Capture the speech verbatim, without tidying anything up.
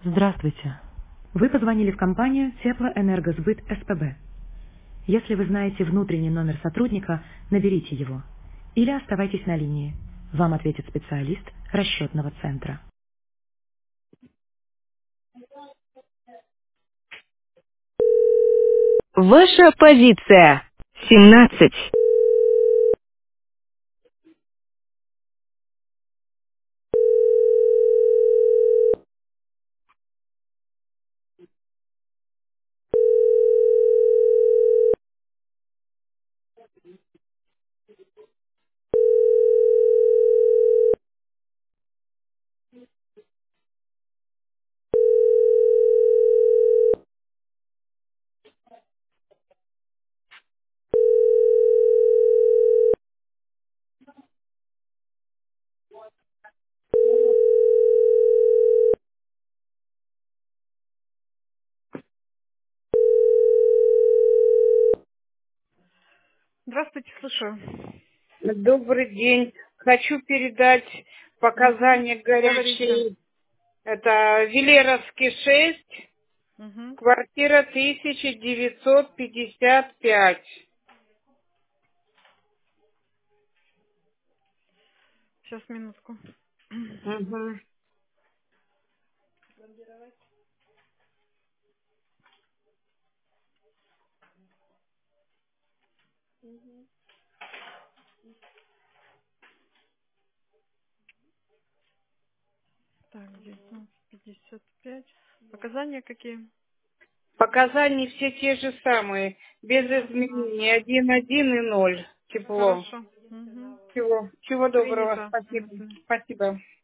Здравствуйте. Вы позвонили в компанию Теплоэнергосбыт СПБ. Если вы знаете внутренний номер сотрудника, наберите его. Или оставайтесь на линии. Вам ответит специалист расчетного центра. Ваша позиция. семнадцать. Здравствуйте, слушаю. Добрый день. Хочу передать Угу. показания Говорите. горячей. Это Велеровский шесть, Угу. квартира тысяча девятьсот пятьдесят пять. Сейчас, минутку. Угу. Так, девятнадцать пятьдесят пять. Показания какие? Показания все те же самые, без изменений. Ага. Один, один и ноль. Тепло. Хорошо. Угу. Всего, всего доброго. Принято. Спасибо. Мгм. Спасибо.